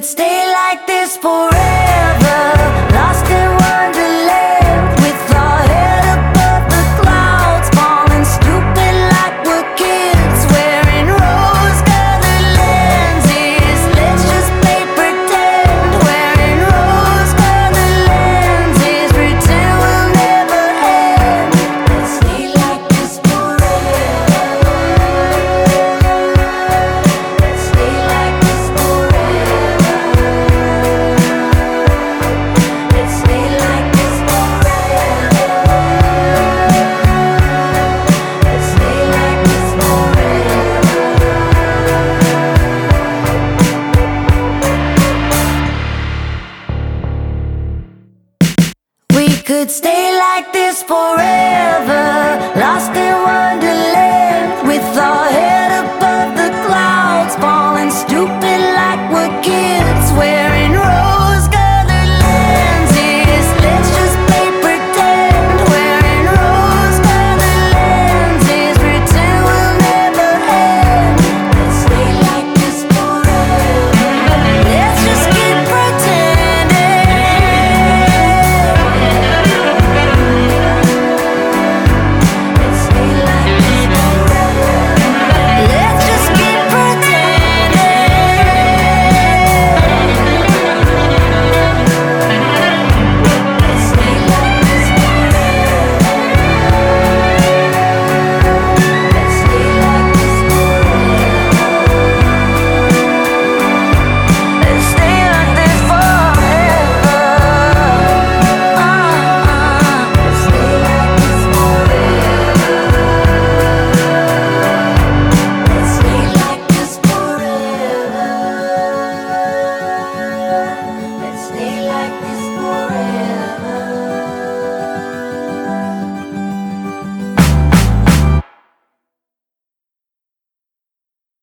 stay like this forever, lost in wonderland, with our head above the clouds, falling stupid like we're kids, wearing rose-colored lenses. Let's just play pretend, wearing rose-colored lenses, pretend we'll never end. Let's stay like this forever. Let's stay like this forever. Let's stay like this forever. Let's stay like this forever. We could stay like this forever.